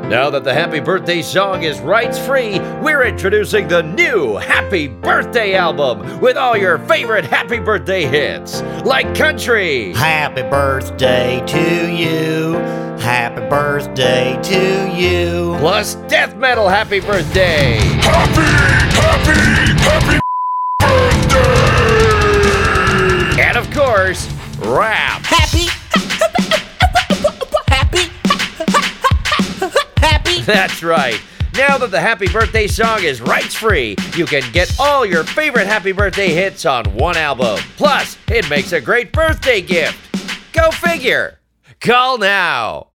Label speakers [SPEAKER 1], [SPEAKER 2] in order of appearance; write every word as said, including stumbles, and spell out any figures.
[SPEAKER 1] Now that the Happy Birthday song is rights-free, we're introducing the new Happy Birthday album with all your favorite Happy Birthday hits, like country.
[SPEAKER 2] Happy birthday to you. Happy birthday to you.
[SPEAKER 1] Plus death metal Happy Birthday.
[SPEAKER 3] Happy, happy, happy birthday!
[SPEAKER 1] And of course, rap.
[SPEAKER 2] Happy. Happy. Happy.
[SPEAKER 1] That's right. Now that the Happy Birthday song is rights-free, you can get all your favorite Happy Birthday hits on one album. Plus, it makes a great birthday gift. Go figure. Call now.